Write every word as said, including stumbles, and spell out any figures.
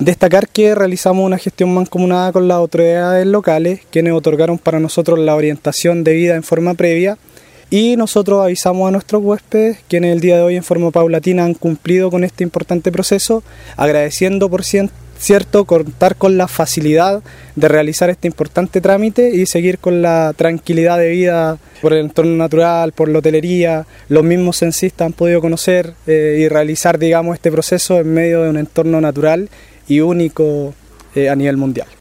Destacar que realizamos una gestión mancomunada con las autoridades locales, quienes otorgaron para nosotros la orientación debida en forma previa, y nosotros avisamos a nuestros huéspedes, quienes el día de hoy en forma paulatina han cumplido con este importante proceso, agradeciendo por cierto contar con la facilidad de realizar este importante trámite y seguir con la tranquilidad debida por el entorno natural, por la hotelería. Los mismos censistas han podido conocer eh, y realizar, digamos, este proceso en medio de un entorno natural y único eh, a nivel mundial.